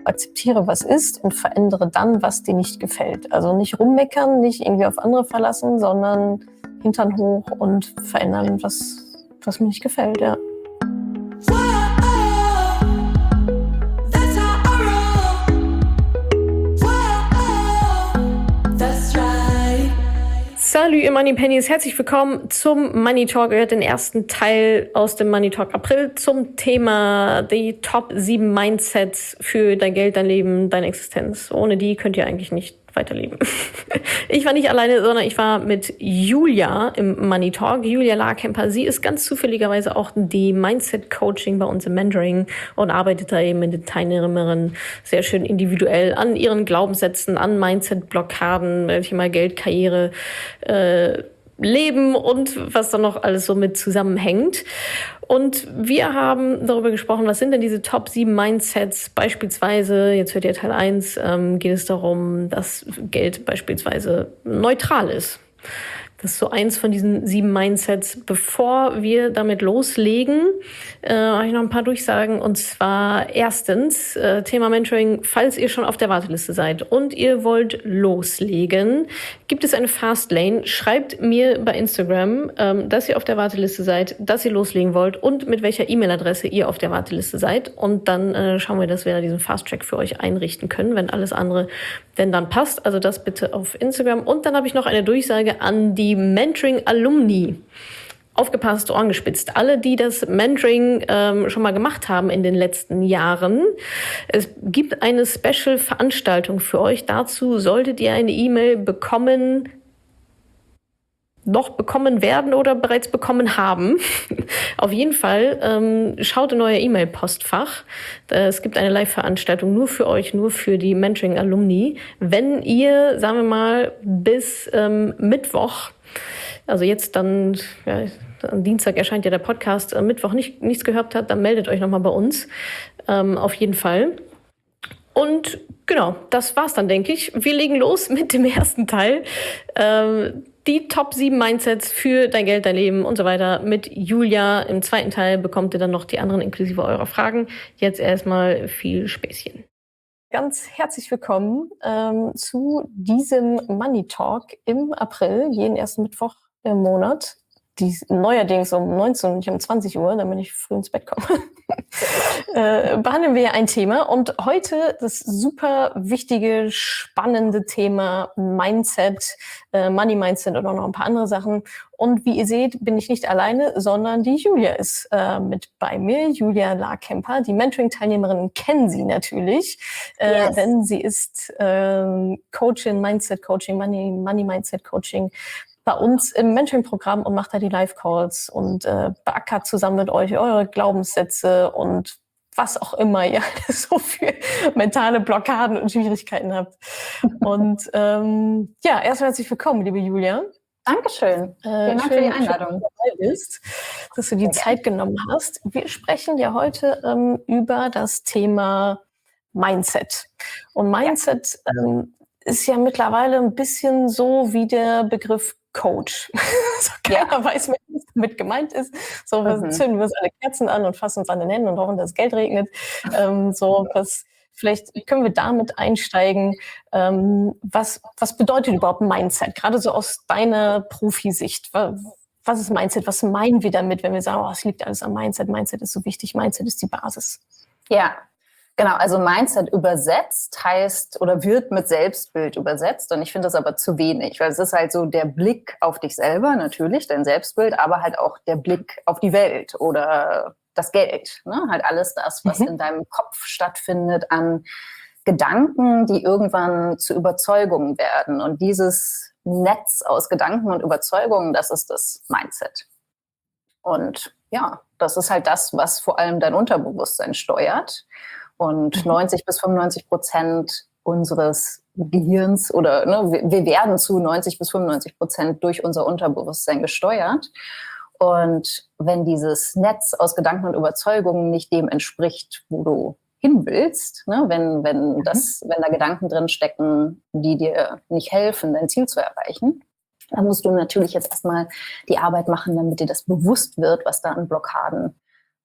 Akzeptiere, was ist und verändere dann, was dir nicht gefällt. Also nicht rummeckern, nicht irgendwie auf andere verlassen, sondern Hintern hoch und verändern, was mir nicht gefällt, ja. Salut, ihr Money Pennies, herzlich willkommen zum Money Talk. Ihr hört den ersten Teil aus dem Money Talk April zum Thema die Top 7 Mindsets für dein Geld, dein Leben, deine Existenz. Ohne die könnt ihr eigentlich nicht weiterleben. Ich war nicht alleine, sondern ich war mit Julia im Money Talk. Julia Larkemper, sie ist ganz zufälligerweise auch die Mindset-Coaching bei uns im Mentoring und arbeitet da eben mit den Teilnehmerinnen sehr schön individuell an ihren Glaubenssätzen, an Mindset-Blockaden, Thema Geld, Karriere, Leben und was dann noch alles so mit zusammenhängt. Und wir haben darüber gesprochen, was sind denn diese Top 7 Mindsets? Beispielsweise, jetzt hört ihr Teil 1, geht es darum, dass Geld beispielsweise neutral ist. Das ist so eins von diesen 7 Mindsets. Bevor wir damit loslegen, habe ich noch ein paar Durchsagen. Und zwar erstens, Thema Mentoring, falls ihr schon auf der Warteliste seid und ihr wollt loslegen, gibt es eine Fastlane. Schreibt mir bei Instagram, dass ihr auf der Warteliste seid, dass ihr loslegen wollt und mit welcher E-Mail-Adresse ihr auf der Warteliste seid. Und dann schauen wir, dass wir da diesen Fast-Track für euch einrichten können, wenn alles andere denn dann passt. Also das bitte auf Instagram. Und dann habe ich noch eine Durchsage an die Mentoring-Alumni. Aufgepasst, Ohren gespitzt. Alle, die das Mentoring schon mal gemacht haben in den letzten Jahren. Es gibt eine Special-Veranstaltung für euch. Dazu solltet ihr eine E-Mail bekommen, noch bekommen werden oder bereits bekommen haben. Auf jeden Fall schaut in euer E-Mail-Postfach. Es gibt eine Live-Veranstaltung nur für euch, nur für die Mentoring-Alumni. Wenn ihr, sagen wir mal, bis Mittwoch, also jetzt dann, ja, am Dienstag erscheint ja der Podcast, am Mittwoch nichts gehört habt, dann meldet euch nochmal bei uns. Auf jeden Fall. Und genau, das war's dann, denke ich. Wir legen los mit dem ersten Teil. Die Top 7 Mindsets für dein Geld, dein Leben und so weiter mit Julia. Im zweiten Teil bekommt ihr dann noch die anderen inklusive eurer Fragen. Jetzt erstmal viel Späßchen. Ganz herzlich willkommen zu diesem Money Talk im April, jeden ersten Mittwoch im Monat. Neuerdings um 19 und nicht um 20 Uhr, damit ich früh ins Bett komme, behandeln wir ein Thema. Und heute das super wichtige, spannende Thema Mindset, Money Mindset und auch noch ein paar andere Sachen. Und wie ihr seht, bin ich nicht alleine, sondern die Julia ist mit bei mir. Julia Larkemper, die Mentoring-Teilnehmerinnen kennen sie natürlich, denn sie ist Coachin, Mindset-Coaching, Money-Mindset-Coaching bei uns im Mentoring-Programm und macht da die Live-Calls und beackert zusammen mit euch eure Glaubenssätze und was auch immer ihr so für mentale Blockaden und Schwierigkeiten habt. Und ja, erstmal herzlich willkommen, liebe Julia. Dankeschön. Vielen Dank für die Einladung. Dass du die Zeit genommen hast. Wir sprechen ja heute über das Thema Mindset. Und Mindset ist ja mittlerweile ein bisschen so wie der Begriff Coach. So, keiner weiß mehr, was damit gemeint ist. So, wir zünden wir uns alle Kerzen an und fassen uns an den Händen und hoffen, dass Geld regnet. Vielleicht können wir damit einsteigen. Was bedeutet überhaupt Mindset? Gerade so aus deiner Profisicht. Was ist Mindset? Was meinen wir damit, wenn wir sagen, es liegt alles am Mindset? Mindset ist so wichtig. Mindset ist die Basis. Ja, genau. Also Mindset übersetzt heißt oder wird mit Selbstbild übersetzt. Und ich finde das aber zu wenig, weil es ist halt so der Blick auf dich selber, natürlich, dein Selbstbild, aber halt auch der Blick auf die Welt oder das Geld, ne? Halt alles das, was in deinem Kopf stattfindet an Gedanken, die irgendwann zu Überzeugungen werden. Und dieses Netz aus Gedanken und Überzeugungen, das ist das Mindset. Und ja, das ist halt das, was vor allem dein Unterbewusstsein steuert. Und 90-95% unseres Gehirns oder wir werden zu 90-95% durch unser Unterbewusstsein gesteuert. Und wenn dieses Netz aus Gedanken und Überzeugungen nicht dem entspricht, wo du hin willst, wenn da Gedanken drin stecken, die dir nicht helfen, dein Ziel zu erreichen, dann musst du natürlich jetzt erstmal die Arbeit machen, damit dir das bewusst wird, was da an Blockaden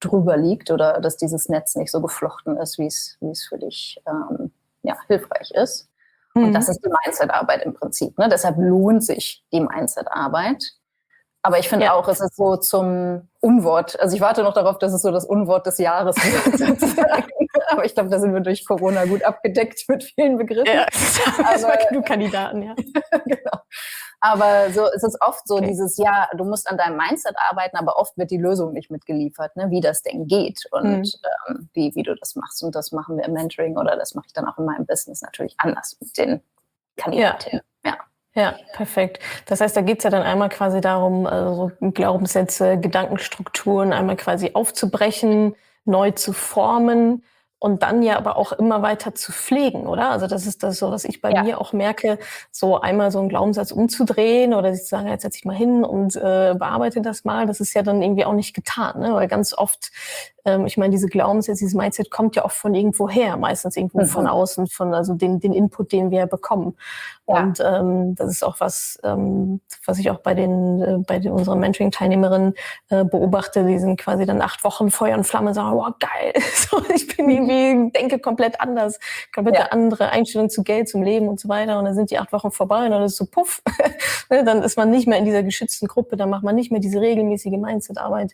drüber liegt oder dass dieses Netz nicht so geflochten ist, wie es für dich hilfreich ist. Und das ist die Mindset-Arbeit im Prinzip. Ne? Deshalb lohnt sich die Mindset-Arbeit. Aber ich finde auch, es ist so zum Unwort. Also ich warte noch darauf, dass es so das Unwort des Jahres wird. Aber ich glaube, da sind wir durch Corona gut abgedeckt mit vielen Begriffen. Ja, das war genug Kandidaten, ja. Genau. Aber so, es ist oft so dieses, du musst an deinem Mindset arbeiten, aber oft wird die Lösung nicht mitgeliefert, ne, wie das denn geht und wie du das machst. Und das machen wir im Mentoring oder das mache ich dann auch in meinem Business natürlich anders mit den Kandidaten. Ja, perfekt. Das heißt, da geht's ja dann einmal quasi darum, so Glaubenssätze, Gedankenstrukturen einmal quasi aufzubrechen, neu zu formen und dann ja aber auch immer weiter zu pflegen, oder? Also das ist das so, was ich bei mir auch merke, so einmal so einen Glaubenssatz umzudrehen oder sich zu sagen, jetzt setz ich mal hin und bearbeite das mal. Das ist ja dann irgendwie auch nicht getan, ne? Weil ganz oft, ich meine, diese Glaubenssätze, dieses Mindset kommt ja auch von irgendwo her, meistens irgendwo von außen, also den Input, den wir bekommen. Und das ist auch was ich auch bei unseren Mentoring-Teilnehmerinnen beobachte. Die sind quasi dann 8 Wochen Feuer und Flamme und sagen, wow, geil, so, ich bin irgendwie, denke komplett anders, komplett andere Einstellung zu Geld, zum Leben und so weiter. Und dann sind die 8 Wochen vorbei und dann ist so puff. Dann ist man nicht mehr in dieser geschützten Gruppe, dann macht man nicht mehr diese regelmäßige Mindset-Arbeit.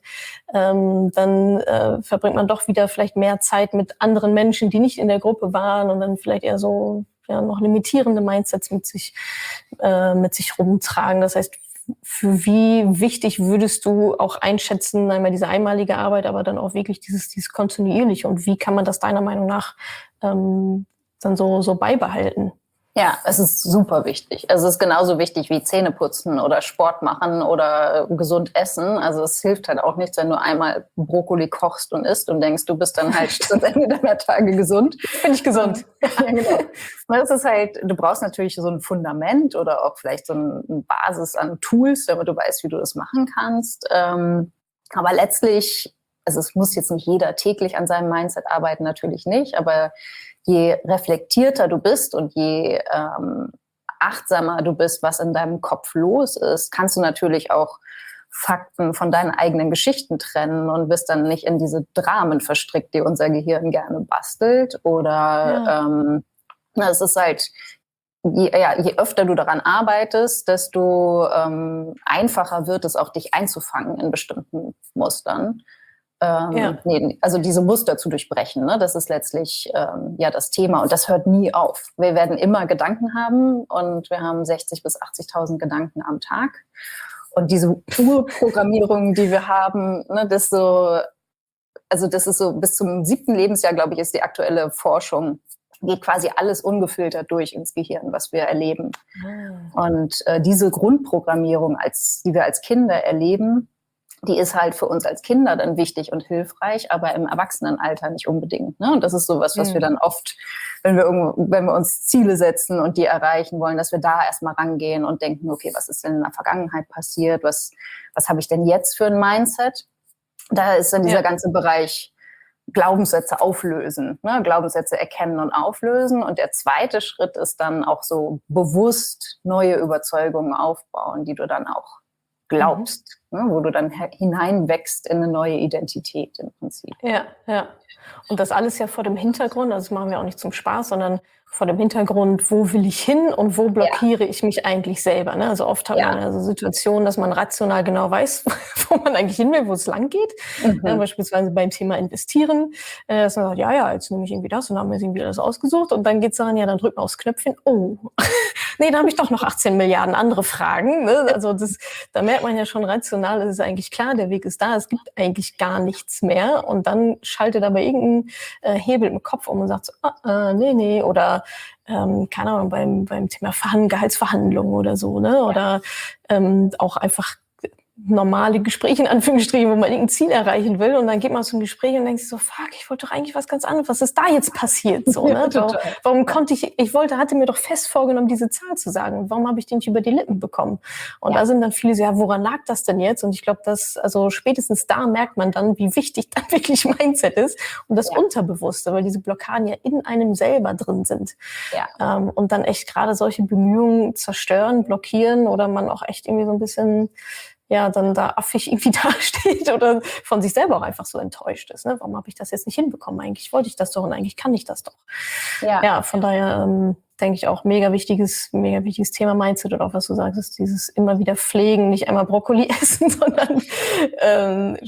Dann verbringt man doch wieder vielleicht mehr Zeit mit anderen Menschen, die nicht in der Gruppe waren und dann vielleicht eher so noch limitierende Mindsets mit sich rumtragen. Das heißt, für wie wichtig würdest du auch einschätzen, einmal diese einmalige Arbeit, aber dann auch wirklich dieses kontinuierliche und wie kann man das deiner Meinung nach dann so beibehalten? Ja, es ist super wichtig. Es ist genauso wichtig wie Zähne putzen oder Sport machen oder gesund essen. Also es hilft halt auch nichts, wenn du einmal Brokkoli kochst und isst und denkst, du bist dann halt am Ende deiner Tage gesund. Bin ich gesund. Ja, genau. Das ist halt, du brauchst natürlich so ein Fundament oder auch vielleicht so eine Basis an Tools, damit du weißt, wie du das machen kannst. Aber letztlich, also es muss jetzt nicht jeder täglich an seinem Mindset arbeiten, natürlich nicht, aber je reflektierter du bist und je achtsamer du bist, was in deinem Kopf los ist, kannst du natürlich auch Fakten von deinen eigenen Geschichten trennen und bist dann nicht in diese Dramen verstrickt, die unser Gehirn gerne bastelt. Oder es ist halt, je öfter du daran arbeitest, desto einfacher wird es auch, dich einzufangen in bestimmten Mustern. Also diese Muster zu durchbrechen, ne? Das ist letztlich das Thema und das hört nie auf. Wir werden immer Gedanken haben und wir haben 60.000 bis 80.000 Gedanken am Tag und diese Urprogrammierung, die wir haben, ne, das ist so bis zum 7. Lebensjahr, glaube ich, ist die aktuelle Forschung, geht quasi alles ungefiltert durch ins Gehirn, was wir erleben. Und diese Grundprogrammierung, die wir als Kinder erleben, die ist halt für uns als Kinder dann wichtig und hilfreich, aber im Erwachsenenalter nicht unbedingt. Ne? Und das ist sowas, was wir dann oft, wenn wir uns Ziele setzen und die erreichen wollen, dass wir da erstmal rangehen und denken, okay, was ist denn in der Vergangenheit passiert? Was habe ich denn jetzt für ein Mindset? Da ist dann dieser ganze Bereich Glaubenssätze auflösen, ne? Glaubenssätze erkennen und auflösen. Und der zweite Schritt ist dann auch so bewusst neue Überzeugungen aufbauen, die du dann auch glaubst, ne, wo du dann hineinwächst in eine neue Identität im Prinzip. Ja. Und das alles ja vor dem Hintergrund, also das machen wir auch nicht zum Spaß, sondern vor dem Hintergrund, wo will ich hin und wo blockiere ich mich eigentlich selber. Ne? Also oft hat man also Situationen, dass man rational genau weiß, wo man eigentlich hin will, wo es lang geht. Beispielsweise beim Thema Investieren, dass man sagt, jetzt nehme ich irgendwie das und dann haben wir jetzt irgendwie alles ausgesucht und dann geht es daran, dann drückt man aufs Knöpfchen, nee, da habe ich doch noch 18 Milliarden andere Fragen. Ne? Also da merkt man ja schon rational, es ist eigentlich klar, der Weg ist da, es gibt eigentlich gar nichts mehr und dann schaltet aber irgendein Hebel im Kopf um und sagt so, nee, oder keine Ahnung, beim Thema Gehaltsverhandlungen oder so, ne? Oder auch einfach normale Gespräche, in Anführungsstrichen, wo man irgendein Ziel erreichen will und dann geht man zum Gespräch und denkt sich so, fuck, ich wollte doch eigentlich was ganz anderes, was ist da jetzt passiert? So, ne? Warum hatte mir doch fest vorgenommen, diese Zahl zu sagen und warum habe ich die nicht über die Lippen bekommen? Und da sind dann viele so, woran lag das denn jetzt? Und ich glaube, also spätestens da merkt man dann, wie wichtig dann wirklich Mindset ist und das Unterbewusste, weil diese Blockaden ja in einem selber drin sind. Und dann echt gerade solche Bemühungen zerstören, blockieren oder man auch echt irgendwie so ein bisschen ja dann da affig irgendwie dasteht oder von sich selber auch einfach so enttäuscht ist. Ne? Warum habe ich das jetzt nicht hinbekommen? Eigentlich wollte ich das doch und eigentlich kann ich das doch. Ja, von daher denke ich auch mega wichtiges Thema Mindset oder auch was du sagst, ist dieses immer wieder pflegen, nicht einmal Brokkoli essen, sondern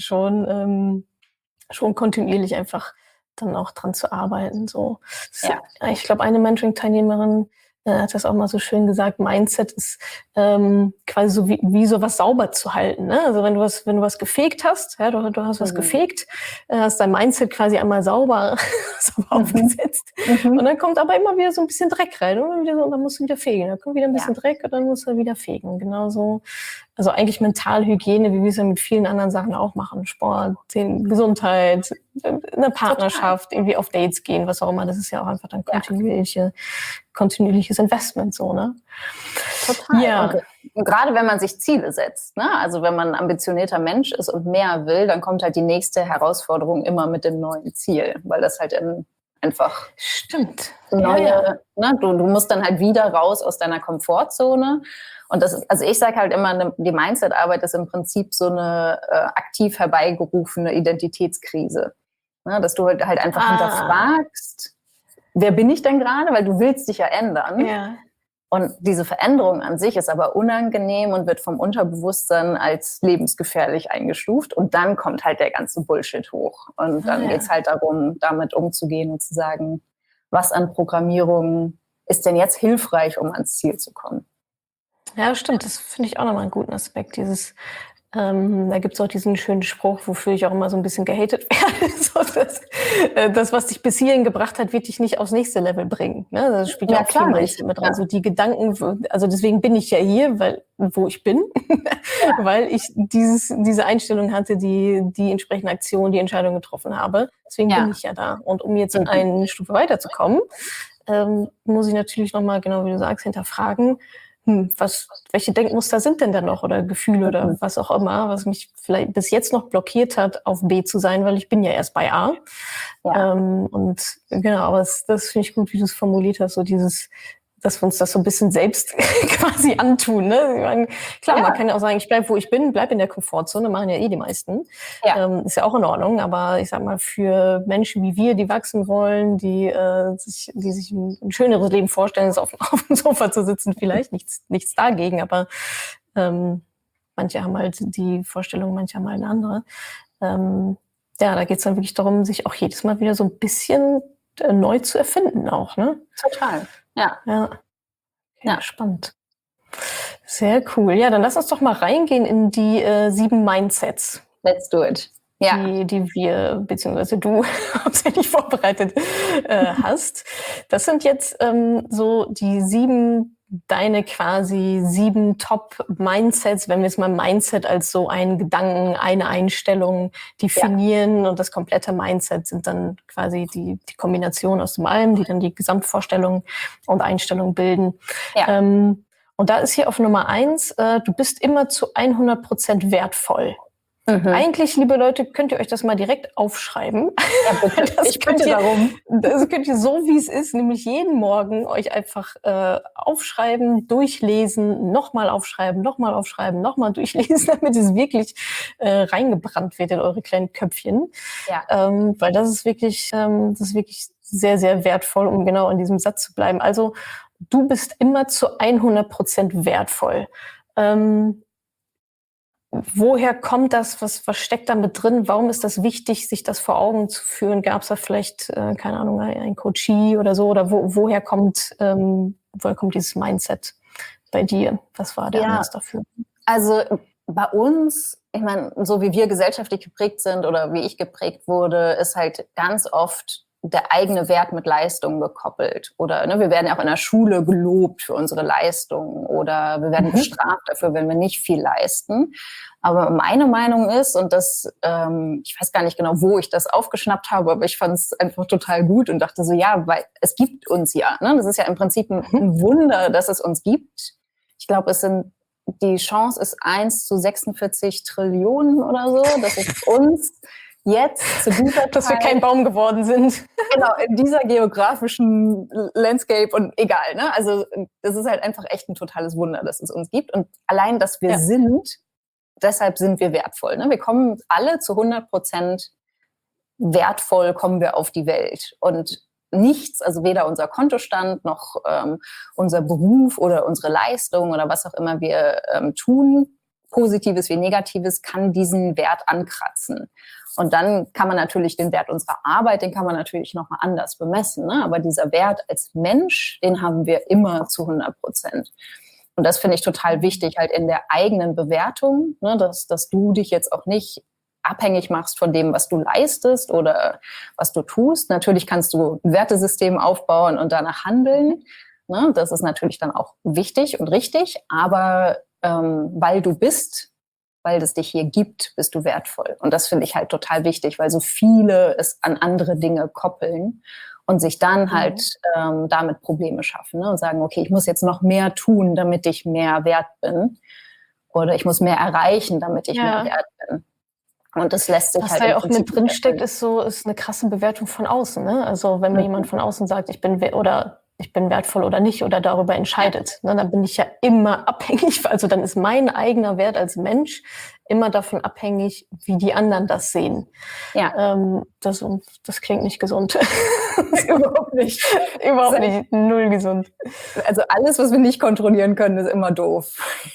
schon kontinuierlich einfach dann auch dran zu arbeiten. So. Ich glaube, eine Mentoring-Teilnehmerin hat das auch mal so schön gesagt, Mindset ist quasi so wie sowas sauber zu halten. Ne? Also wenn du was gefegt hast, ja, du hast was gefegt, hast dein Mindset quasi einmal sauber aufgesetzt. Und dann kommt aber immer wieder so ein bisschen Dreck rein. Und dann musst du wieder fegen. Dann kommt wieder ein bisschen Dreck und dann musst du wieder fegen. Genauso. Also eigentlich Mentalhygiene, wie wir es ja mit vielen anderen Sachen auch machen. Sport, Gesundheit, eine Partnerschaft, irgendwie auf Dates gehen, was auch immer. Das ist ja auch einfach dann kontinuierliches Investment, so, ne? Total. Ja. Und gerade wenn man sich Ziele setzt, ne? Also wenn man ein ambitionierter Mensch ist und mehr will, dann kommt halt die nächste Herausforderung immer mit dem neuen Ziel, weil das halt einfach neue, ne? Du musst dann halt wieder raus aus deiner Komfortzone. Und das ist, also ich sage halt immer, die Mindset-Arbeit ist im Prinzip so eine aktiv herbeigerufene Identitätskrise. Ne? Dass du halt einfach hinterfragst, wer bin ich denn gerade? Weil du willst dich ja ändern. Ja. Und diese Veränderung an sich ist aber unangenehm und wird vom Unterbewusstsein als lebensgefährlich eingestuft. Und dann kommt halt der ganze Bullshit hoch. Und dann geht's halt darum, damit umzugehen und zu sagen, was an Programmierung ist denn jetzt hilfreich, um ans Ziel zu kommen? Ja, stimmt. Das finde ich auch nochmal einen guten Aspekt. Da gibt es auch diesen schönen Spruch, wofür ich auch immer so ein bisschen gehatet werde. So, das, was dich bis hierhin gebracht hat, wird dich nicht aufs nächste Level bringen. Ne? Das spielt ja auch viel Mindset mit dran. So die Gedanken, also deswegen bin ich ja hier, wo ich bin, weil ich diese Einstellung hatte, die entsprechende Aktion, die Entscheidung getroffen habe. Deswegen bin ich ja da. Und um jetzt eine Stufe weiterzukommen, muss ich natürlich nochmal, genau wie du sagst, hinterfragen, welche Denkmuster sind denn da noch oder Gefühle oder was auch immer, was mich vielleicht bis jetzt noch blockiert hat, auf B zu sein, weil ich bin ja erst bei A. Und genau, aber das finde ich gut, wie du es formuliert hast, so dass wir uns das so ein bisschen selbst quasi antun. Ne? Ich meine, klar, man kann ja auch sagen, ich bleib, wo ich bin, bleib in der Komfortzone, machen ja die meisten. Ist ja auch in Ordnung, aber ich sag mal, für Menschen wie wir, die wachsen wollen, die sich ein schöneres Leben vorstellen, als auf dem Sofa zu sitzen, vielleicht, nichts dagegen, aber manche haben halt die Vorstellung, manche haben halt eine andere. Da geht's dann wirklich darum, sich auch jedes Mal wieder so ein bisschen neu zu erfinden auch, ne? Total. Ja, spannend. Sehr cool. Ja, dann lass uns doch mal reingehen in die 7 Mindsets. Let's do it. Ja. Die wir, beziehungsweise du hauptsächlich vorbereitet hast. Das sind jetzt so die deine quasi 7 Top-Mindsets, wenn wir jetzt mal Mindset als so einen Gedanken, eine Einstellung definieren und das komplette Mindset sind dann quasi die Kombination aus dem allem, die dann die Gesamtvorstellung und Einstellung bilden. Und da ist hier auf Nummer 1, du bist immer zu 100% wertvoll. Eigentlich, liebe Leute, könnt ihr euch das mal direkt aufschreiben. Ja, bitte. Ich bitte darum. Das könnt ihr so, wie es ist, nämlich jeden Morgen euch einfach aufschreiben, durchlesen, nochmal aufschreiben, nochmal durchlesen, damit es wirklich reingebrannt wird in eure kleinen Köpfchen. Weil das ist wirklich sehr, sehr wertvoll, um genau in diesem Satz zu bleiben. Also, du bist immer zu 100% wertvoll. Woher kommt das? Was steckt da mit drin? Warum ist das wichtig, sich das vor Augen zu führen? Gab es da vielleicht, keine Ahnung, ein Coachee oder so? Oder woher kommt dieses Mindset bei dir? Was war der Anlass dafür? Also bei uns, ich meine, so wie wir gesellschaftlich geprägt sind oder wie ich geprägt wurde, ist halt ganz oft der eigene Wert mit Leistung gekoppelt. Oder wir werden ja auch in der Schule gelobt für unsere Leistung oder wir werden bestraft dafür, wenn wir nicht viel leisten. Aber meine Meinung ist, und das, ich weiß gar nicht genau, wo ich das aufgeschnappt habe, aber ich fand es einfach total gut und dachte so, ja, weil es gibt uns ja. Ne? Das ist ja im Prinzip ein Wunder, dass es uns gibt. Ich glaube, die Chance ist 1 zu 46 Trillionen oder so, dass es uns jetzt zu dieser Zeit, dass wir kein Baum geworden sind. Genau, in dieser geografischen Landscape und egal, ne? Also das ist halt einfach echt ein totales Wunder, dass es uns gibt. Und allein, dass wir sind, deshalb sind wir wertvoll. Ne? Wir kommen alle zu 100% wertvoll, kommen wir auf die Welt. Und nichts, also weder unser Kontostand noch unser Beruf oder unsere Leistung oder was auch immer wir tun, Positives wie Negatives, kann diesen Wert ankratzen. Und dann kann man natürlich den Wert unserer Arbeit, den kann man natürlich nochmal anders bemessen. Ne? Aber dieser Wert als Mensch, den haben wir immer zu 100%. Und das finde ich total wichtig, halt in der eigenen Bewertung, ne? dass du dich jetzt auch nicht abhängig machst von dem, was du leistest oder was du tust. Natürlich kannst du ein Wertesystem aufbauen und danach handeln. Ne? Das ist natürlich dann auch wichtig und richtig. Aber weil du bist, weil es dich hier gibt, bist du wertvoll. Und das finde ich halt total wichtig, weil so viele es an andere Dinge koppeln und sich dann halt damit Probleme schaffen, ne? Und sagen, okay, ich muss jetzt noch mehr tun, damit ich mehr wert bin. Oder ich muss mehr erreichen, damit ich mehr wert bin. Und das lässt sich was halt da ja auch mit drinsteckt, ist eine krasse Bewertung von außen. Ne? Also wenn mir jemand von außen sagt, ich bin wertvoll oder nicht oder darüber entscheidet, ne, dann bin ich ja immer abhängig. Also dann ist mein eigener Wert als Mensch immer davon abhängig, wie die anderen das sehen. Ja. Das klingt nicht gesund. Überhaupt nicht. Überhaupt nicht. Null gesund. Also alles, was wir nicht kontrollieren können, ist immer doof.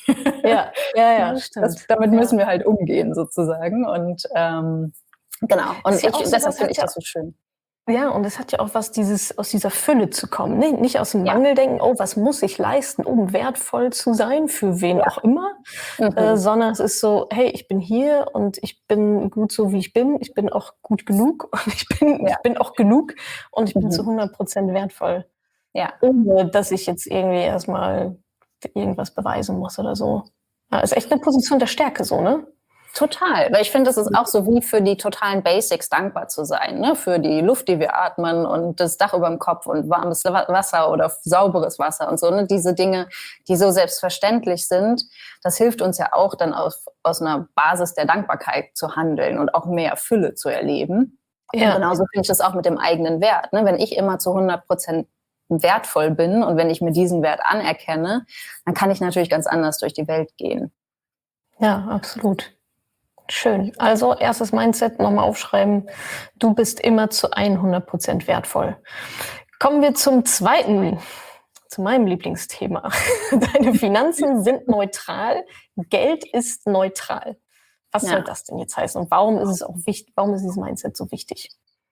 Ja, stimmt. Damit müssen wir halt umgehen sozusagen. Und genau. Und deshalb finde ich das so schön. Ja, und es hat ja auch was, aus dieser Fülle zu kommen. Nicht aus dem Mangel denken, oh, was muss ich leisten, um wertvoll zu sein, für wen auch immer, sondern es ist so, hey, ich bin hier und ich bin gut so, wie ich bin. Ich bin auch gut genug und ich bin auch genug und ich bin zu 100% wertvoll. Ja. Ohne, dass ich jetzt irgendwie erstmal irgendwas beweisen muss oder so. Ja, ist echt eine Position der Stärke so, ne? Total, weil ich finde, es ist auch so wie für die totalen Basics dankbar zu sein, ne? Für die Luft, die wir atmen und das Dach über dem Kopf und warmes Wasser oder sauberes Wasser und so, ne? Diese Dinge, die so selbstverständlich sind, das hilft uns ja auch dann aus einer Basis der Dankbarkeit zu handeln und auch mehr Fülle zu erleben. Ja. Und genauso finde ich das auch mit dem eigenen Wert, ne? Wenn ich immer zu 100% wertvoll bin und wenn ich mir diesen Wert anerkenne, dann kann ich natürlich ganz anders durch die Welt gehen. Ja, absolut. Schön. Also erstes Mindset, nochmal aufschreiben. Du bist immer zu 100% wertvoll. Kommen wir zum zweiten, zu meinem Lieblingsthema. Deine Finanzen sind neutral. Geld ist neutral. Was soll das denn jetzt heißen? Und warum ist es auch wichtig? Warum ist dieses Mindset so wichtig?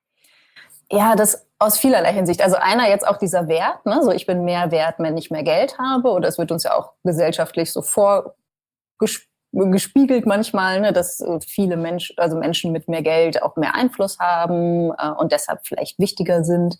Ja, das aus vielerlei Hinsicht. Also einer jetzt auch dieser Wert, ne? So ich bin mehr wert, wenn ich mehr Geld habe. Oder es wird uns ja auch gesellschaftlich so gespiegelt manchmal, ne, dass viele Menschen mit mehr Geld auch mehr Einfluss haben und deshalb vielleicht wichtiger sind.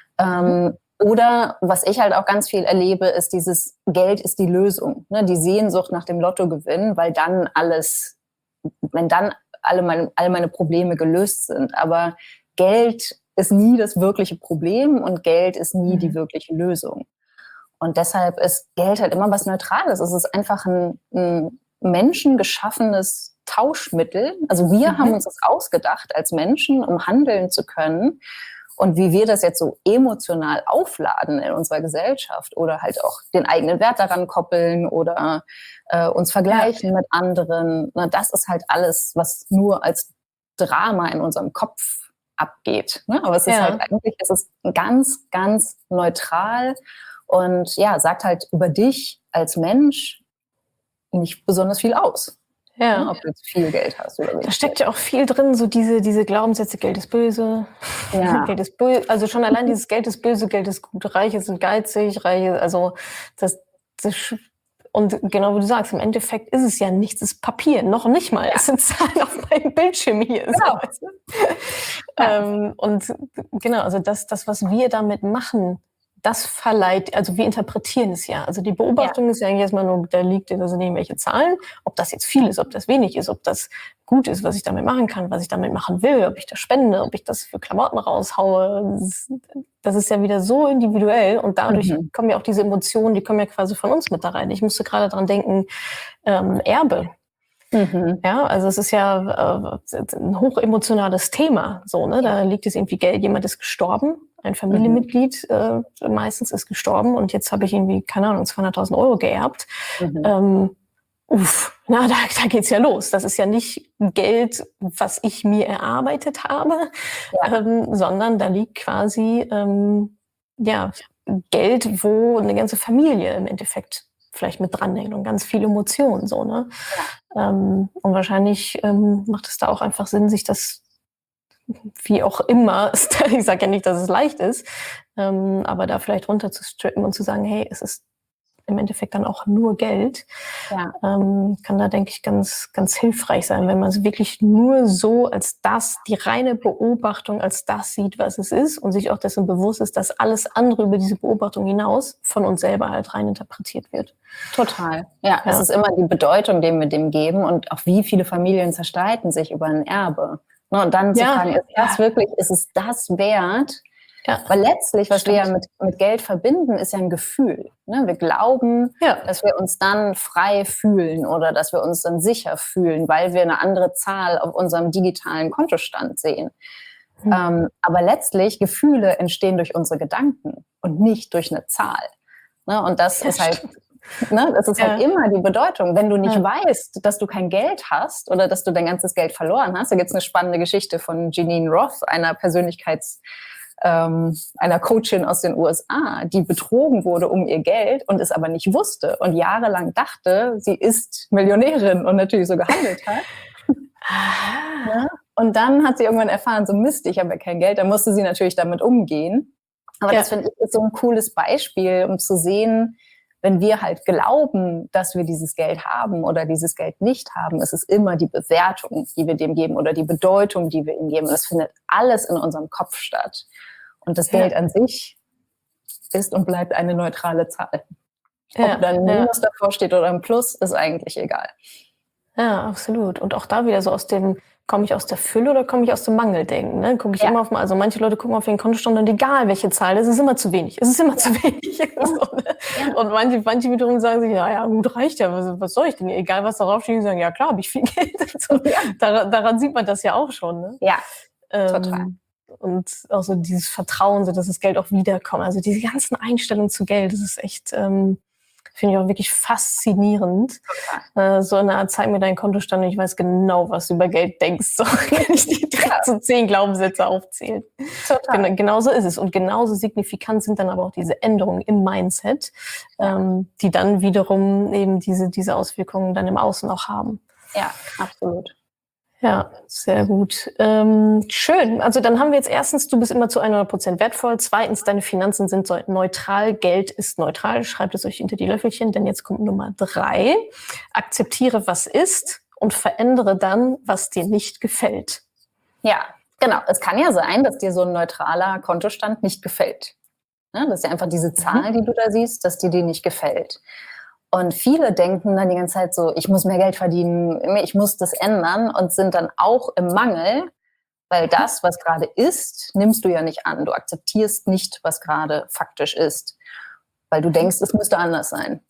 Oder was ich halt auch ganz viel erlebe, ist dieses Geld ist die Lösung, ne, die Sehnsucht nach dem Lottogewinn, weil dann wenn dann alle meine Probleme gelöst sind. Aber Geld ist nie das wirkliche Problem und Geld ist nie die wirkliche Lösung. Und deshalb ist Geld halt immer was Neutrales. Es ist einfach ein menschengeschaffenes Tauschmittel. Also wir haben uns das ausgedacht als Menschen, um handeln zu können. Und wie wir das jetzt so emotional aufladen in unserer Gesellschaft oder halt auch den eigenen Wert daran koppeln oder uns vergleichen mit anderen, na, das ist halt alles, was nur als Drama in unserem Kopf abgeht. Ne? Aber es ist halt eigentlich, es ist ganz, ganz neutral und ja, sagt halt über dich als Mensch nicht besonders viel aus. Ja. Ne, ob du jetzt viel Geld hast oder wenig. Da steckt ja auch viel drin, so diese Glaubenssätze, Geld ist böse, Geld ist böse. Also schon allein dieses Geld ist böse, Geld ist gut, Reiche sind geizig, also und genau wie du sagst, im Endeffekt ist es ja nichts, es ist Papier, noch nicht mal. Es sind Zahlen auf meinem Bildschirm hier. Genau. So. Und genau, also das, was wir damit machen, das verleiht, also wir interpretieren es ja. Also die Beobachtung ist ja eigentlich erstmal nur, da sind irgendwelche Zahlen, ob das jetzt viel ist, ob das wenig ist, ob das gut ist, was ich damit machen kann, was ich damit machen will, ob ich das spende, ob ich das für Klamotten raushaue. Das ist ja wieder so individuell und dadurch kommen ja auch diese Emotionen, die kommen ja quasi von uns mit da rein. Ich musste gerade dran denken, Erbe. Ja, also es ist ja ein hochemotionales Thema. So, ne? Da liegt es irgendwie Geld, jemand ist gestorben, ein Familienmitglied meistens ist gestorben und jetzt habe ich irgendwie, keine Ahnung, 200.000 € geerbt. Da geht's ja los. Das ist ja nicht Geld, was ich mir erarbeitet habe, sondern da liegt quasi Geld, wo eine ganze Familie im Endeffekt vielleicht mit dranhängt und ganz viel Emotionen so, ne? Und wahrscheinlich macht es da auch einfach Sinn, sich das, wie auch immer, ich sage ja nicht, dass es leicht ist, aber da vielleicht runterzustrippen und zu sagen, hey, es ist im Endeffekt dann auch nur Geld, kann da, denke ich, ganz, ganz hilfreich sein, wenn man es wirklich nur so als das, die reine Beobachtung als das sieht, was es ist und sich auch dessen bewusst ist, dass alles andere über diese Beobachtung hinaus von uns selber halt rein interpretiert wird. Total. Ja, es ist immer die Bedeutung, die wir dem geben und auch wie viele Familien zerstreiten sich über ein Erbe. Und dann zu fragen, ist es das wert? Ja. Weil letztlich, was wir ja mit Geld verbinden, ist ja ein Gefühl. Ne? Wir glauben, dass wir uns dann frei fühlen oder dass wir uns dann sicher fühlen, weil wir eine andere Zahl auf unserem digitalen Kontostand sehen. Aber letztlich, Gefühle entstehen durch unsere Gedanken und nicht durch eine Zahl. Ne? Und das ist halt... Ne, das ist halt immer die Bedeutung. Wenn du nicht weißt, dass du kein Geld hast oder dass du dein ganzes Geld verloren hast, da gibt es eine spannende Geschichte von Jeanine Roth, einer einer Coachin aus den USA, die betrogen wurde um ihr Geld und es aber nicht wusste und jahrelang dachte, sie ist Millionärin und natürlich so gehandelt hat. Ja? Und dann hat sie irgendwann erfahren, so Mist, ich habe ja kein Geld, dann musste sie natürlich damit umgehen. Aber das finde ich so ein cooles Beispiel, um zu sehen, wenn wir halt glauben, dass wir dieses Geld haben oder dieses Geld nicht haben, ist es immer die Bewertung, die wir dem geben oder die Bedeutung, die wir ihm geben. Und das findet alles in unserem Kopf statt. Und das Geld an sich ist und bleibt eine neutrale Zahl. Ob da ein Minus davor steht oder ein Plus, ist eigentlich egal. Ja, absolut. Und auch da wieder so komme ich aus der Fülle oder komme ich aus dem Mangeldenken? Ne? Gucke ich immer also manche Leute gucken auf ihren Kontostand und egal welche Zahl, es ist immer zu wenig. Es ist immer zu wenig. So, ne? Und manche wiederum sagen sich, ja gut, reicht ja, was soll ich denn? Egal was darauf steht, die sagen, ja klar, habe ich viel Geld. So, daran sieht man das ja auch schon. Ne? Ja, total. Und auch so dieses Vertrauen, so dass das Geld auch wiederkommt. Also diese ganzen Einstellungen zu Geld, das ist echt... finde ich auch wirklich faszinierend. So eine Art, zeig mir deinen Kontostand und ich weiß genau, was du über Geld denkst. So kann ich dir direkt so 10 Glaubenssätze aufzählen. Genauso ist es. Und genauso signifikant sind dann aber auch diese Änderungen im Mindset, die dann wiederum eben diese Auswirkungen dann im Außen auch haben. Ja, absolut. Ja, sehr gut. Schön. Also dann haben wir jetzt erstens, du bist immer zu 100% wertvoll. Zweitens, deine Finanzen sind neutral. Geld ist neutral. Schreibt es euch hinter die Löffelchen, denn jetzt kommt Nummer 3. Akzeptiere, was ist und verändere dann, was dir nicht gefällt. Ja, genau. Es kann ja sein, dass dir so ein neutraler Kontostand nicht gefällt. Ja, das ist ja einfach diese Zahl, die du da siehst, dass dir die nicht gefällt. Und viele denken dann die ganze Zeit so, ich muss mehr Geld verdienen, ich muss das ändern und sind dann auch im Mangel, weil das, was gerade ist, nimmst du ja nicht an. Du akzeptierst nicht, was gerade faktisch ist, weil du denkst, es müsste anders sein.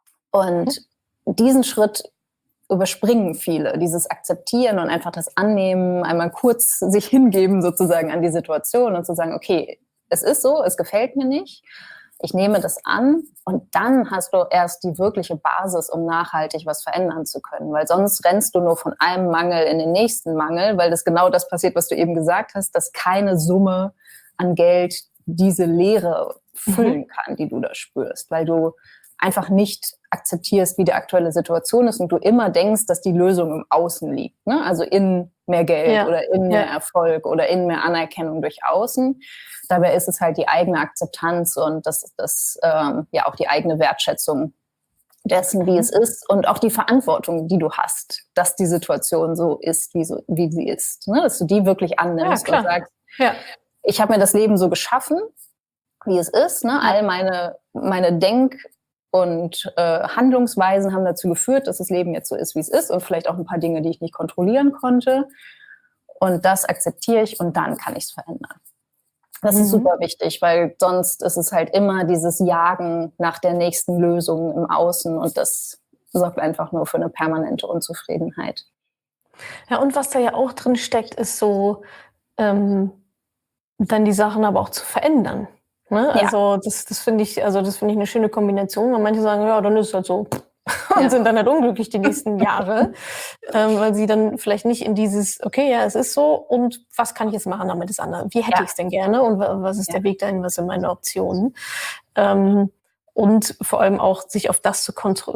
Und diesen Schritt überspringen viele, dieses Akzeptieren und einfach das Annehmen, einmal kurz sich hingeben sozusagen an die Situation und zu sagen, okay, es ist so, es gefällt mir nicht. Ich nehme das an und dann hast du erst die wirkliche Basis, um nachhaltig was verändern zu können. Weil sonst rennst du nur von einem Mangel in den nächsten Mangel, weil das genau das passiert, was du eben gesagt hast, dass keine Summe an Geld diese Leere füllen kann, die du da spürst. Weil du einfach nicht akzeptierst, wie die aktuelle Situation ist und du immer denkst, dass die Lösung im Außen liegt. Ne? Also in mehr Geld oder in mehr Erfolg oder in mehr Anerkennung durch Außen. Dabei ist es halt die eigene Akzeptanz und das auch die eigene Wertschätzung dessen, wie es ist und auch die Verantwortung, die du hast, dass die Situation so ist, wie sie ist. Ne? Dass du die wirklich annimmst und sagst, ich habe mir das Leben so geschaffen, wie es ist. Ne? All meine Denk- und Handlungsweisen haben dazu geführt, dass das Leben jetzt so ist, wie es ist und vielleicht auch ein paar Dinge, die ich nicht kontrollieren konnte. Und das akzeptiere ich und dann kann ich es verändern. Das ist super wichtig, weil sonst ist es halt immer dieses Jagen nach der nächsten Lösung im Außen und das sorgt einfach nur für eine permanente Unzufriedenheit. Ja, und was da ja auch drin steckt, ist so, dann die Sachen aber auch zu verändern. Ne? Also das finde ich eine schöne Kombination, weil manche sagen, ja, dann ist es halt so. und sind dann halt unglücklich die nächsten Jahre, weil sie dann vielleicht nicht in dieses, okay, ja, es ist so und was kann ich jetzt machen, damit es anders? Wie hätte ich es denn gerne und was ist der Weg dahin, was sind meine Optionen? Und vor allem auch sich auf das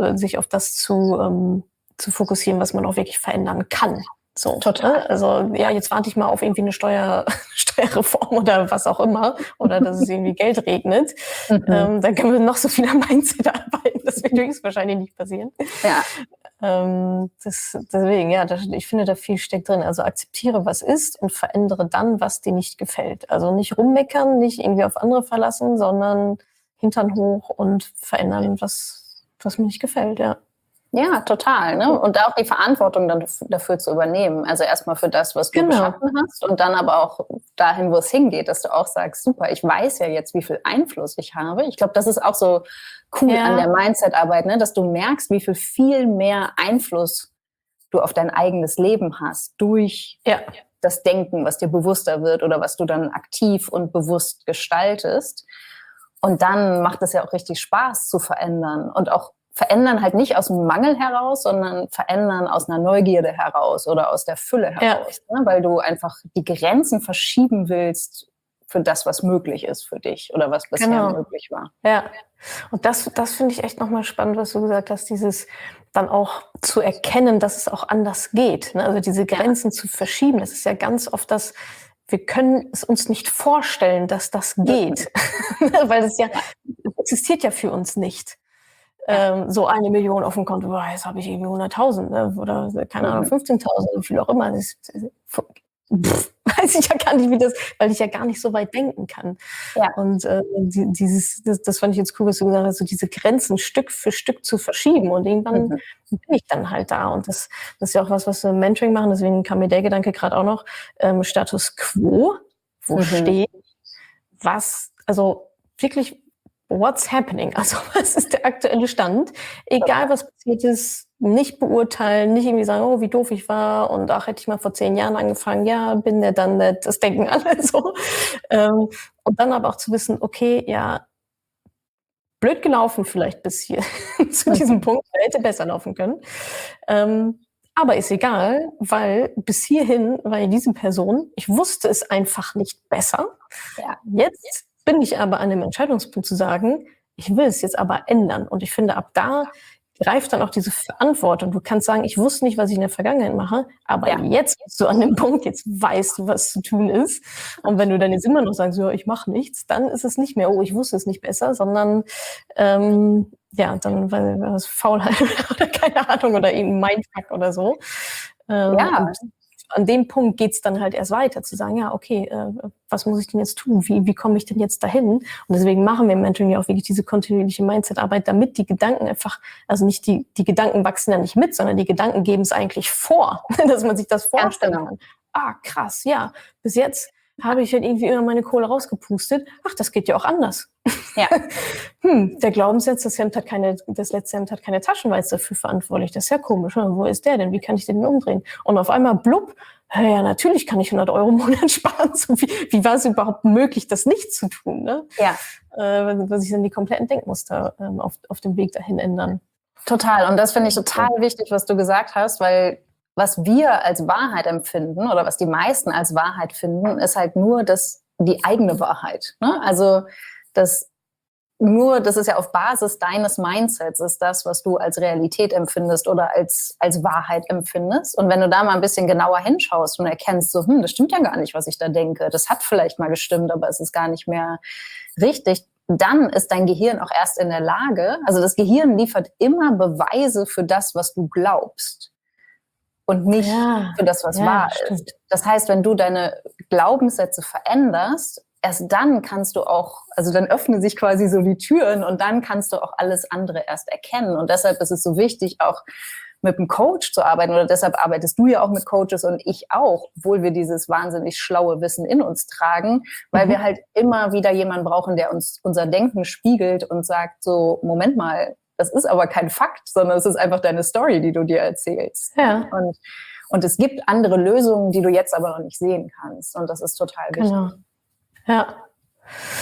zu fokussieren, was man auch wirklich verändern kann. So, Total. Also jetzt warte ich mal auf irgendwie eine Steuerreform oder was auch immer oder dass es irgendwie Geld regnet. Dann können wir noch so viel am Mindset arbeiten. Das wird höchstwahrscheinlich nicht passieren. Ja. Deswegen, ich finde, da viel steckt drin. Also akzeptiere, was ist und verändere dann, was dir nicht gefällt. Also nicht rummeckern, nicht irgendwie auf andere verlassen, sondern Hintern hoch und verändern, was mir nicht gefällt, ja. Ja, total. Ne? Und da auch die Verantwortung dann dafür zu übernehmen. Also erstmal für das, was du geschaffen hast und dann aber auch dahin, wo es hingeht, dass du auch sagst, super, ich weiß ja jetzt, wie viel Einfluss ich habe. Ich glaube, das ist auch so cool an der Mindset-Arbeit, ne? Dass du merkst, wie viel mehr Einfluss du auf dein eigenes Leben hast durch das Denken, was dir bewusster wird oder was du dann aktiv und bewusst gestaltest. Und dann macht es ja auch richtig Spaß zu verändern und auch verändern halt nicht aus dem Mangel heraus, sondern verändern aus einer Neugierde heraus oder aus der Fülle heraus, ne? Weil du einfach die Grenzen verschieben willst für das, was möglich ist für dich oder was bisher möglich war. Ja, und das finde ich echt nochmal spannend, was du gesagt hast, dieses dann auch zu erkennen, dass es auch anders geht, ne? Also diese Grenzen zu verschieben, das ist ja ganz oft das, wir können es uns nicht vorstellen, dass das geht, weil es existiert ja für uns nicht. So 1 Million auf dem Konto, boah, jetzt habe ich irgendwie 100.000, ne? Oder keine Ahnung, 15.000, wie viel auch immer. Weiß ich ja gar nicht, weil ich ja gar nicht so weit denken kann. Ja. Und das fand ich jetzt cool, was du gesagt hast, so diese Grenzen Stück für Stück zu verschieben und irgendwann bin ich dann halt da. Und das ist ja auch was wir im Mentoring machen, deswegen kam mir der Gedanke gerade auch noch, Status Quo, wo steht, also wirklich, what's happening? Also was ist der aktuelle Stand? Egal, was passiert ist, nicht beurteilen, nicht irgendwie sagen, oh, wie doof ich war und ach, hätte ich mal vor 10 Jahren angefangen, ja, bin der dann nicht, das denken alle so. Und dann aber auch zu wissen, okay, ja, blöd gelaufen vielleicht bis hier zu diesem Punkt, hätte besser laufen können. Aber ist egal, weil bis hierhin war ja diese Person, ich wusste es einfach nicht besser. Ja. Jetzt bin ich aber an dem Entscheidungspunkt zu sagen, ich will es jetzt aber ändern. Und ich finde, ab da greift dann auch diese Verantwortung. Du kannst sagen, ich wusste nicht, was ich in der Vergangenheit mache, aber jetzt bist du an dem Punkt, jetzt weißt du, was zu tun ist. Und wenn du dann jetzt immer noch sagst, ja, ich mache nichts, dann ist es nicht mehr, oh, ich wusste es nicht besser, sondern dann war es Faulheit oder keine Ahnung oder eben Mindfuck oder so. Und an dem Punkt geht's dann halt erst weiter, zu sagen, ja, okay, was muss ich denn jetzt tun? Wie komme ich denn jetzt dahin? Und deswegen machen wir im Mentoring ja auch wirklich diese kontinuierliche Mindset-Arbeit, damit die Gedanken einfach, also nicht die Gedanken wachsen ja nicht mit, sondern die Gedanken geben es eigentlich vor, dass man sich das vorstellen kann. Ah, krass, ja, bis jetzt habe ich halt irgendwie immer meine Kohle rausgepustet. Ach, das geht ja auch anders. Ja. Der Glaubenssatz, das letzte Hemd hat keine Taschen, weil es dafür verantwortlich. Das ist ja komisch. Wo ist der denn? Wie kann ich den denn umdrehen? Und auf einmal blub, ja, natürlich kann ich 100 Euro im Monat sparen. So, wie war es überhaupt möglich, das nicht zu tun? Ne? Ja. Weil sich dann die kompletten Denkmuster auf dem Weg dahin ändern. Total. Und das finde ich total wichtig, was du gesagt hast, weil was wir als Wahrheit empfinden oder was die meisten als Wahrheit finden, ist halt nur die eigene Wahrheit. Ne? Also das ist ja auf Basis deines Mindsets, ist das, was du als Realität empfindest oder als Wahrheit empfindest. Und wenn du da mal ein bisschen genauer hinschaust und erkennst, so, das stimmt ja gar nicht, was ich da denke. Das hat vielleicht mal gestimmt, aber es ist gar nicht mehr richtig. Dann ist dein Gehirn auch erst in der Lage, also das Gehirn liefert immer Beweise für das, was du glaubst. Und nicht für das, was wahr ist. Das heißt, wenn du deine Glaubenssätze veränderst, erst dann kannst du auch, also dann öffnen sich quasi so die Türen und dann kannst du auch alles andere erst erkennen. Und deshalb ist es so wichtig, auch mit einem Coach zu arbeiten. Oder deshalb arbeitest du ja auch mit Coaches und ich auch, obwohl wir dieses wahnsinnig schlaue Wissen in uns tragen, weil wir halt immer wieder jemanden brauchen, der uns unser Denken spiegelt und sagt so, Moment mal, das ist aber kein Fakt, sondern es ist einfach deine Story, die du dir erzählst. Ja. Und es gibt andere Lösungen, die du jetzt aber noch nicht sehen kannst. Und das ist total wichtig. Genau.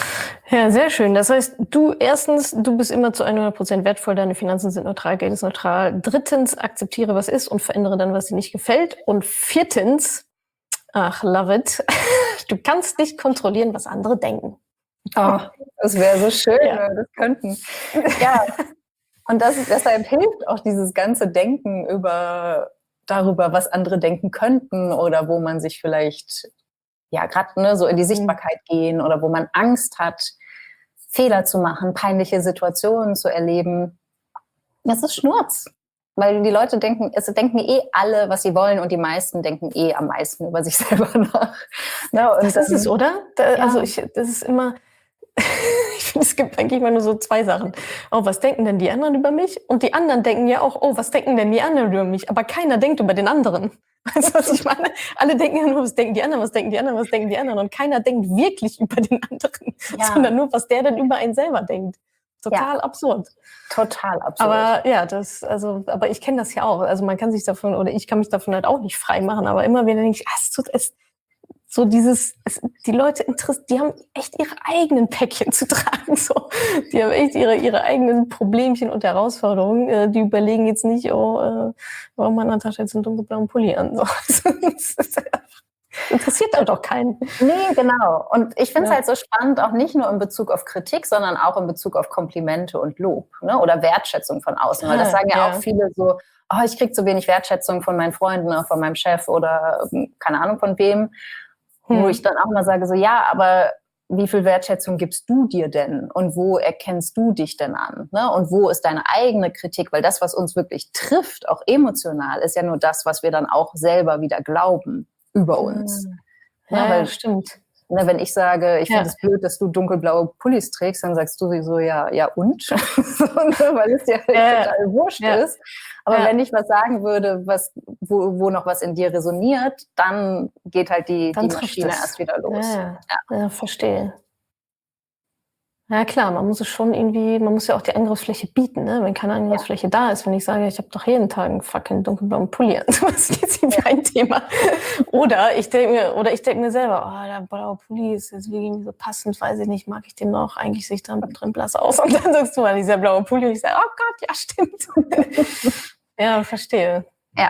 Ja, sehr schön. Das heißt, du bist immer zu 100% wertvoll, deine Finanzen sind neutral, Geld ist neutral. Drittens, akzeptiere, was ist und verändere dann, was dir nicht gefällt. Und viertens, ach, love it, du kannst nicht kontrollieren, was andere denken. Oh, das wäre so schön, wenn wir das könnten. Ja, und deshalb hilft auch dieses ganze Denken darüber, was andere denken könnten oder wo man sich vielleicht, ja, gerade so in die Sichtbarkeit gehen oder wo man Angst hat, Fehler zu machen, peinliche Situationen zu erleben. Das ist Schnurz. Weil die Leute denken alle, was sie wollen und die meisten denken am meisten über sich selber nach. Ja, und das ist es, oder? Also das ist immer, ich finde, es gibt eigentlich immer nur so zwei Sachen. Oh, was denken denn die anderen über mich? Und die anderen denken ja auch, oh, was denken denn die anderen über mich? Aber keiner denkt über den anderen. Weißt du, was ich meine? Alle denken ja nur, was denken die anderen, was denken die anderen, was denken die anderen. Und keiner denkt wirklich über den anderen, sondern nur, was der denn über einen selber denkt. Total absurd. Total absurd. Aber ja, aber ich kenne das ja auch. Also man kann sich davon, oder ich kann mich davon halt auch nicht frei machen. Aber immer wieder denke ich, die Leute die haben echt ihre eigenen Päckchen zu tragen. So. Die haben echt ihre eigenen Problemchen und Herausforderungen. Die überlegen jetzt nicht, warum hat Natascha jetzt einen dunkelblauen Pulli an. So. Das interessiert dann doch keinen. Nee, genau. Und ich finde es halt so spannend, auch nicht nur in Bezug auf Kritik, sondern auch in Bezug auf Komplimente und Lob, ne? Oder Wertschätzung von außen. Weil das sagen ja auch viele so, oh, ich kriege zu wenig Wertschätzung von meinen Freunden oder von meinem Chef oder keine Ahnung von wem. Wo ich dann auch mal sage, so ja, aber wie viel Wertschätzung gibst du dir denn? Und wo erkennst du dich denn an? Ne? Und wo ist deine eigene Kritik? Weil das, was uns wirklich trifft, auch emotional, ist ja nur das, was wir dann auch selber wieder glauben über uns. Ja, weil stimmt. Ne, wenn ich sage, ich finde es blöd, dass du dunkelblaue Pullis trägst, dann sagst du so, ja und? So, ne, weil es ja total wurscht ist. Aber wenn ich was sagen würde, wo noch was in dir resoniert, dann geht halt die Maschine erst wieder los. Ja, verstehe. Ja klar, man muss ja auch die Angriffsfläche bieten, ne? Wenn keine Angriffsfläche da ist, wenn ich sage, ich habe doch jeden Tag einen fucking dunkelblauen Pulli an, was ist jetzt irgendwie ein Thema? Oder ich denke mir selber, oh, der blaue Pulli ist jetzt irgendwie so passend, weiß ich nicht, mag ich den noch? Eigentlich sehe ich drin blass aus. Und dann sagst du mal, dieser blaue Pulli und ich sage, oh Gott, ja, stimmt. Ja, verstehe.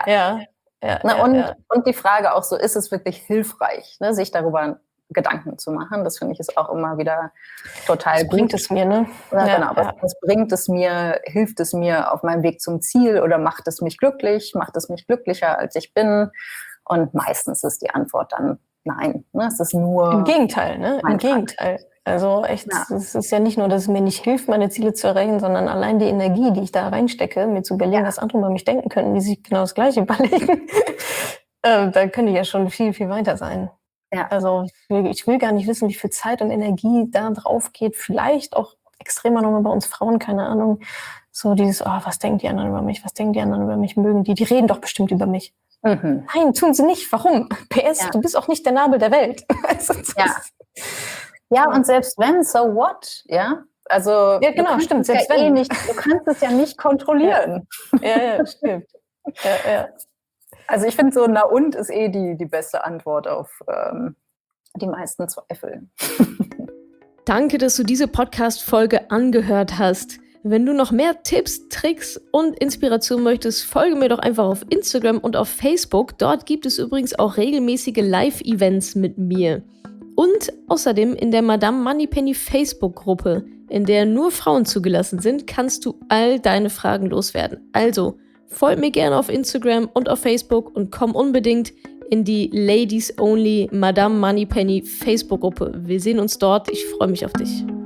Und die Frage auch so, ist es wirklich hilfreich, ne, sich darüber Gedanken zu machen? Das finde ich ist auch immer wieder total gut. Was bringt es mir, ne? Genau. Was bringt es mir? Hilft es mir auf meinem Weg zum Ziel oder macht es mich glücklich? Macht es mich glücklicher, als ich bin? Und meistens ist die Antwort dann nein. Ne? Es ist nur... Im Gegenteil, ne? Im Gegenteil. Also echt, es ist ja nicht nur, dass es mir nicht hilft, meine Ziele zu erreichen, sondern allein die Energie, die ich da reinstecke, mir zu überlegen, was andere über mich denken könnten, die sich genau das Gleiche überlegen. Da könnte ich ja schon viel, viel weiter sein. Ja. Also ich will gar nicht wissen, wie viel Zeit und Energie da drauf geht. Vielleicht auch extremer nochmal bei uns Frauen, keine Ahnung. So dieses, was denken die anderen über mich? Was denken die anderen über mich? Mögen die? Die reden doch bestimmt über mich. Nein, tun sie nicht. Warum? PS, du bist auch nicht der Nabel der Welt. Also, und selbst wenn, so what? Ja, also ja, genau, stimmt. Selbst wenn. Du kannst es ja nicht kontrollieren. Ja, stimmt. Ja. Also ich finde so, na und ist die beste Antwort auf die meisten Zweifel. Danke, dass du diese Podcast-Folge angehört hast. Wenn du noch mehr Tipps, Tricks und Inspiration möchtest, folge mir doch einfach auf Instagram und auf Facebook. Dort gibt es übrigens auch regelmäßige Live-Events mit mir. Und außerdem in der Madame Moneypenny Facebook-Gruppe, in der nur Frauen zugelassen sind, kannst du all deine Fragen loswerden. Also folg mir gerne auf Instagram und auf Facebook und komm unbedingt in die Ladies Only Madame Moneypenny Facebook-Gruppe. Wir sehen uns dort. Ich freue mich auf dich.